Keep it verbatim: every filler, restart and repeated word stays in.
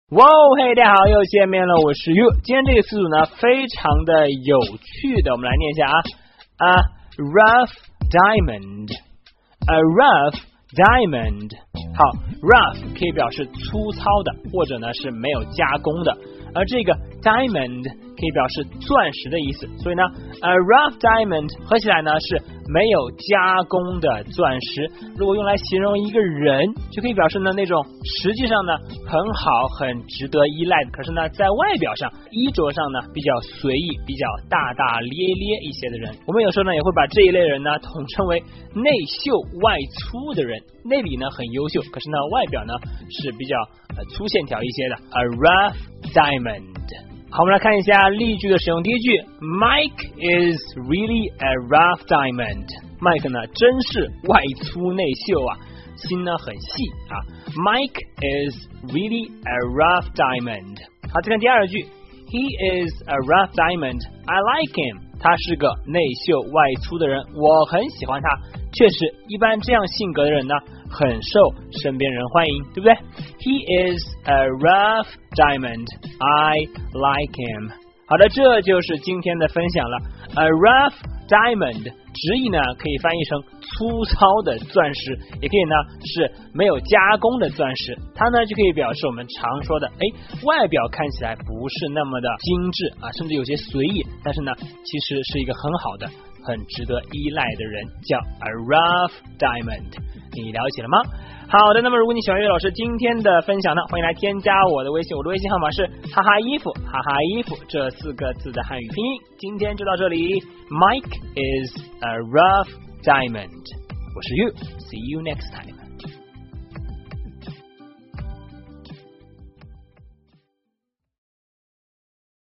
哇哦，嘿，大家好，又见面了，我是 You。今天这个词组呢，非常的有趣的，我们来念一下啊，a rough diamond，a rough diamond。好 ，rough 可以表示粗糙的，或者呢是没有加工的，而这个 diamond 可以表示钻石的意思，所以呢 a rough diamond 合起来呢是没有加工的钻石。如果用来形容一个人，就可以表示呢那种实际上呢很好很值得依赖的，可是呢在外表上衣着上呢比较随意，比较大大咧咧一些的人。我们有时候呢也会把这一类人呢统称为内秀外粗的人，内里呢很优秀，可是呢外表呢是比较、呃、粗线条一些的 a rough diamond。好，我们来看一下例句的使用。第一句 Mike is really a rough diamond。 Mike 呢真是外粗内秀啊，心呢很细啊。Mike is really a rough diamond。 好，再看第二句 He is a rough diamond I like him。 他是个内秀外粗的人，我很喜欢他。确实一般这样性格的人呢很受身边人欢迎，对不对？ He is a rough diamond I like him。 好的，这就是今天的分享了。 A rough diamond 直译呢可以翻译成粗糙的钻石，也可以呢是没有加工的钻石。它呢就可以表示我们常说的，哎，外表看起来不是那么的精致啊，甚至有些随意，但是呢其实是一个很好的很值得依赖的人，叫 a rough diamond。 你了解了吗？好的，那么如果你喜欢岳老师今天的分享呢，欢迎来添加我的微信，我的微信号码是哈哈衣服哈哈衣服这四个字的汉语拼音。今天就到这里。 Mike is a rough diamond。 我是 You， see you next time。